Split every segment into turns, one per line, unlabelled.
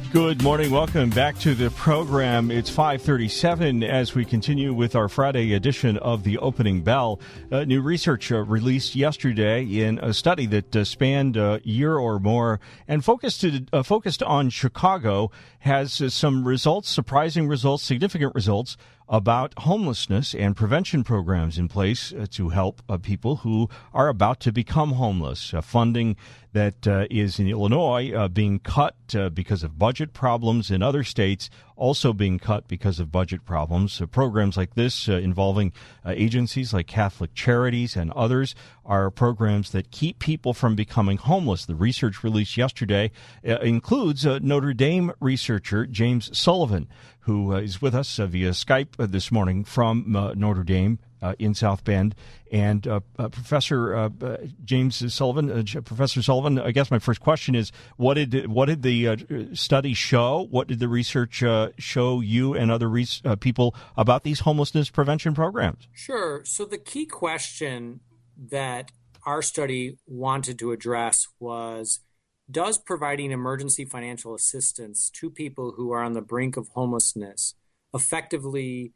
Good morning. Welcome back to the program. It's 5:37 as we continue with our Friday edition of the Opening Bell. New research released yesterday in a study that spanned a year or more and focused on Chicago has some results, surprising results, significant results about homelessness and prevention programs in place to help people who are about to become homeless. Funding that is in Illinois being cut because of budget problems, in other states also being cut because of budget problems. Programs like this involving agencies like Catholic Charities and others are programs that keep people from becoming homeless. The research released yesterday includes Notre Dame researcher James Sullivan, who is with us via Skype this morning from Notre Dame in South Bend. And Professor James Sullivan, Professor Sullivan, I guess my first question is, what did the study show? What did the research show you and other people about these homelessness prevention programs?
Sure. So the key question that our study wanted to address was, does providing emergency financial assistance to people who are on the brink of homelessness effectively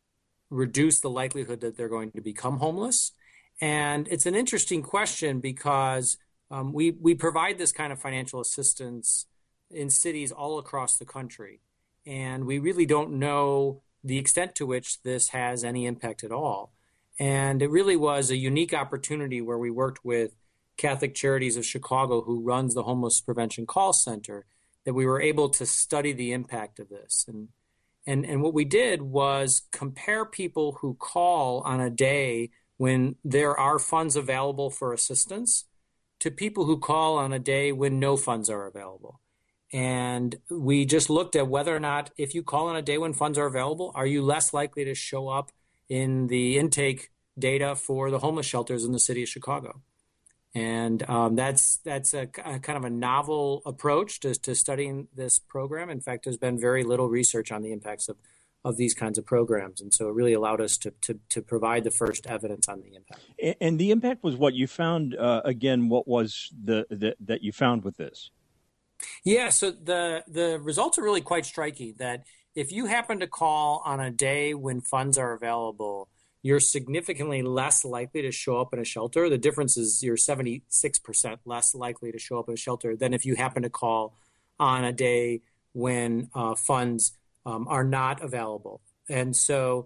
reduce the likelihood that they're going to become homeless? And it's an interesting question because we provide this kind of financial assistance in cities all across the country. And we really don't know the extent to which this has any impact at all. And it really was a unique opportunity where we worked with Catholic Charities of Chicago, who runs the Homeless Prevention Call Center, that we were able to study the impact of this. And what we did was compare people who call on a day when there are funds available for assistance to people who call on a day when no funds are available. And we just looked at whether or not, if you call on a day when funds are available, are you less likely to show up in the intake data for the homeless shelters in the city of Chicago? And that's a kind of a novel approach to studying this program. In fact, there's been very little research on the impacts of these kinds of programs. And so it really allowed us to provide the first evidence on the impact.
And the impact was what you found, again, what was that you found with this?
Yeah, so the results are really quite striking, that if you happen to call on a day when funds are available, you're significantly less likely to show up in a shelter. The difference is you're 76% less likely to show up in a shelter than if you happen to call on a day when funds are not available. And so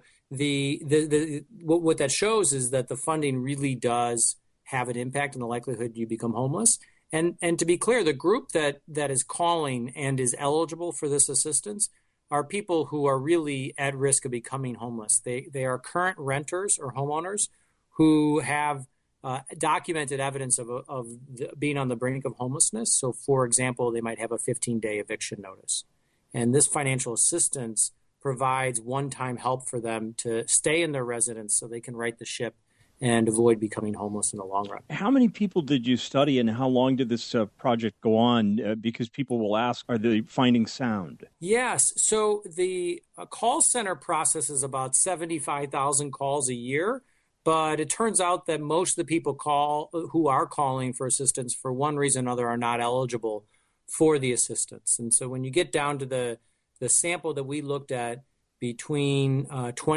what that shows is that the funding really does have an impact on the likelihood you become homeless. And to be clear, the group that is calling and is eligible for this assistance are people who are really at risk of becoming homeless. They are current renters or homeowners who have documented evidence of being on the brink of homelessness. So, for example, they might have a 15-day eviction notice. And this financial assistance provides one-time help for them to stay in their residence so they can right the ship and avoid becoming homeless in the long run.
How many people did you study, and how long did this project go on? Because people will ask, are the findings sound?
Yes. So the call center processes about 75,000 calls a year, but it turns out that most of the people who are calling for assistance for one reason or another are not eligible for the assistance. And so when you get down to the sample that we looked at between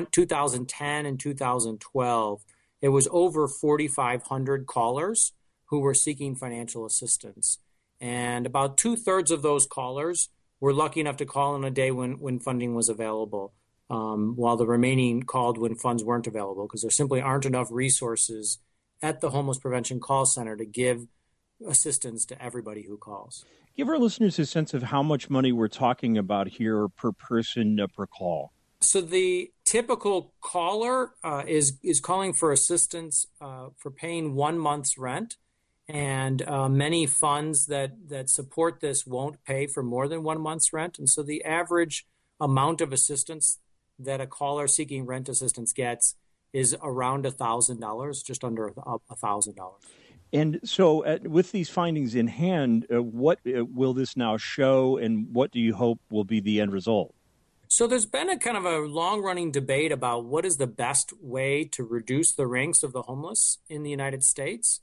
2010 and 2012, it was over 4,500 callers who were seeking financial assistance. And about 2/3 of those callers were lucky enough to call on a day when funding was available, while the remaining called when funds weren't available, because there simply aren't enough resources at the Homeless Prevention Call Center to give assistance to everybody who calls.
Give our listeners a sense of how much money we're talking about here per person per call.
So the typical caller is calling for assistance for paying 1 month's rent, and many funds that support this won't pay for more than 1 month's rent. And so the average amount of assistance that a caller seeking rent assistance gets is around $1,000, just under $1,000.
And so with these findings in hand, what will this now show, and what do you hope will be the end result?
So there's been a kind of a long-running debate about what is the best way to reduce the ranks of the homeless in the United States.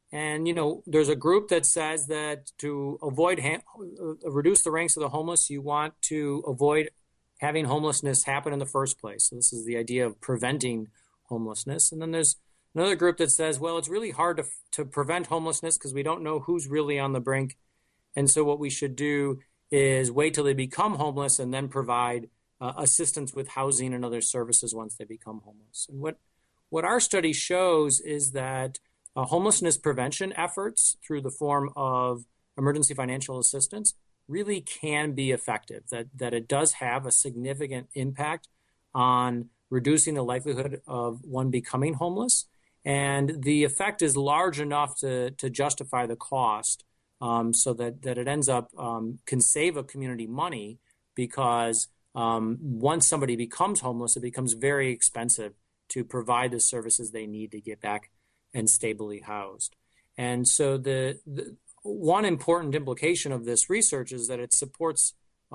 And, there's a group that says that to avoid reduce the ranks of the homeless, you want to avoid having homelessness happen in the first place. So this is the idea of preventing homelessness. And then there's another group that says, well, it's really hard to prevent homelessness because we don't know who's really on the brink. And so what we should do is wait till they become homeless and then provide assistance with housing and other services once they become homeless. And what our study shows is that homelessness prevention efforts through the form of emergency financial assistance really can be effective, that it does have a significant impact on reducing the likelihood of one becoming homeless. And the effect is large enough to justify the cost, so that it ends up can save a community money, because once somebody becomes homeless, it becomes very expensive to provide the services they need to get back and stably housed. And so the one important implication of this research is that it supports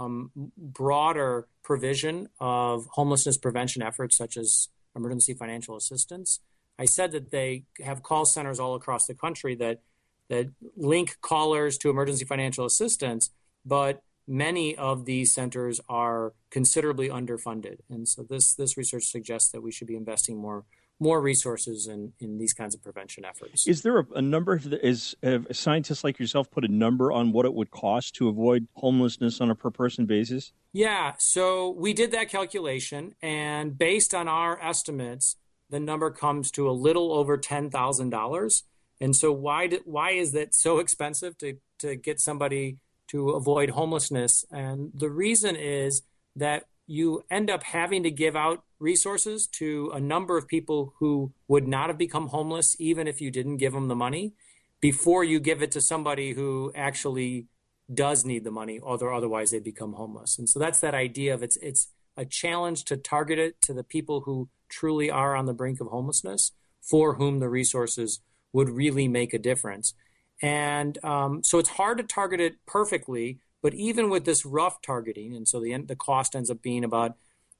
broader provision of homelessness prevention efforts, such as emergency financial assistance. I said that they have call centers all across the country that link callers to emergency financial assistance, but many of these centers are considerably underfunded. And so this research suggests that we should be investing more resources in these kinds of prevention efforts.
Is there a number, is scientists like yourself put a number on what it would cost to avoid homelessness on a per person basis?
Yeah, so we did that calculation, and based on our estimates, the number comes to a little over $10,000. And so why is that so expensive to get somebody to avoid homelessness? And the reason is that you end up having to give out resources to a number of people who would not have become homeless even if you didn't give them the money, before you give it to somebody who actually does need the money, or otherwise they become homeless. And so that's that idea of it's a challenge to target it to the people who truly are on the brink of homelessness, for whom the resources would really make a difference. And so it's hard to target it perfectly, but even with this rough targeting, and so the cost ends up being about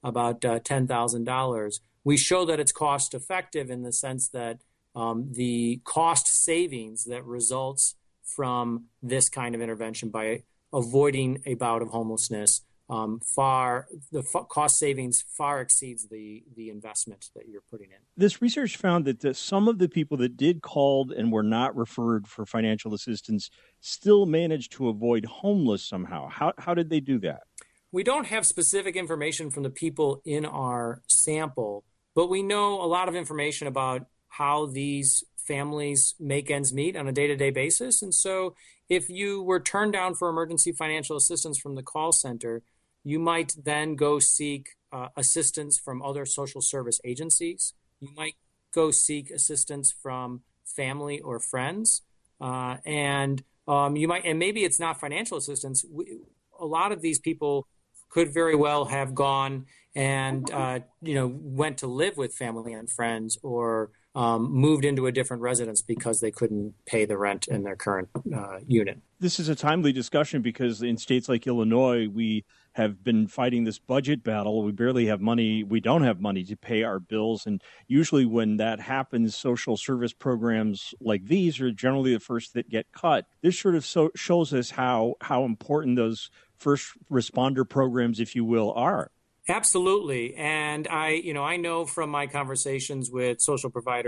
$10,000, we show that it's cost effective in the sense that the cost savings that results from this kind of intervention by avoiding a bout of homelessness cost savings far exceeds the investment that you're putting in.
This research found that some of the people that did call and were not referred for financial assistance still managed to avoid homeless somehow. How did they do that?
We don't have specific information from the people in our sample, but we know a lot of information about how these families make ends meet on a day-to-day basis. And so if you were turned down for emergency financial assistance from the call center, you might then go seek assistance from other social service agencies. You might go seek assistance from family or friends, and maybe it's not financial assistance. A lot of these people could very well have gone and went to live with family and friends, or moved into a different residence because they couldn't pay the rent in their current unit.
This is a timely discussion because in states like Illinois, we have been fighting this budget battle. We barely have money. We don't have money to pay our bills. And usually when that happens, social service programs like these are generally the first that get cut. This sort of shows us how important those first responder programs, if you will, are.
Absolutely. And I know from my conversations with social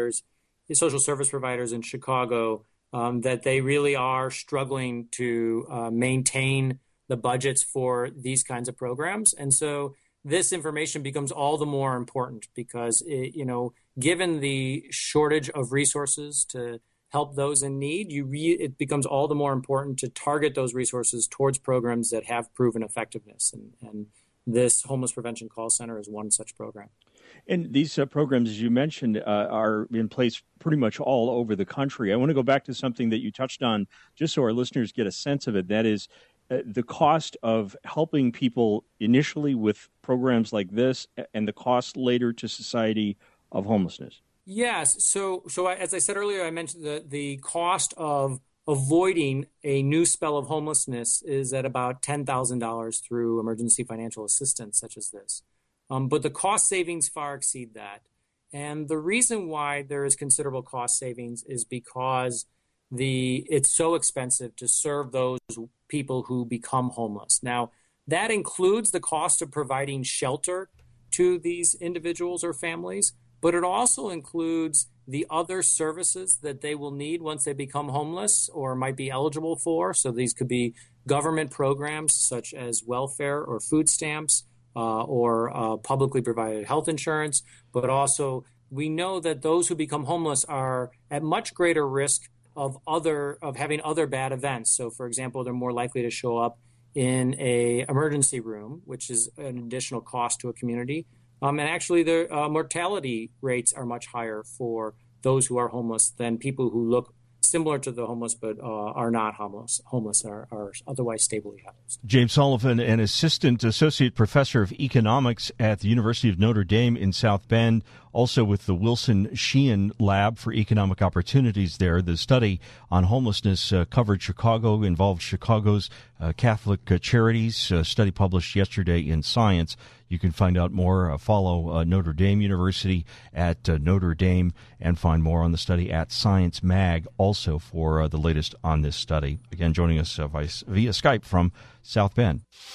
service providers in Chicago, that they really are struggling to maintain the budgets for these kinds of programs. And so this information becomes all the more important because, given the shortage of resources to help those in need, it becomes all the more important to target those resources towards programs that have proven effectiveness. And this Homeless Prevention Call Center is one such program.
And these programs, as you mentioned, are in place pretty much all over the country. I want to go back to something that you touched on, just so our listeners get a sense of it. That is the cost of helping people initially with programs like this and the cost later to society of homelessness.
Yes. So as I said earlier, I mentioned the cost of avoiding a new spell of homelessness is at about $10,000 through emergency financial assistance such as this. But the cost savings far exceed that. And the reason why there is considerable cost savings is because it's so expensive to serve those people who become homeless. Now, that includes the cost of providing shelter to these individuals or families, but it also includes the other services that they will need once they become homeless or might be eligible for. So these could be government programs such as welfare or food stamps or publicly provided health insurance. But also, we know that those who become homeless are at much greater risk of having other bad events. So, for example, they're more likely to show up in a emergency room, which is an additional cost to a community. And actually, the mortality rates are much higher for those who are homeless than people who look similar to the homeless but are not homeless are otherwise stably housed.
James Sullivan, an associate professor of economics at the University of Notre Dame in South Bend, also with the Wilson Sheehan Lab for Economic Opportunities there. The study on homelessness covered Chicago, involved Chicago's Catholic charities, a study published yesterday in Science. You can find out more, follow Notre Dame University at Notre Dame, and find more on the study at Science Mag, also for the latest on this study. Again, joining us via Skype from South Bend.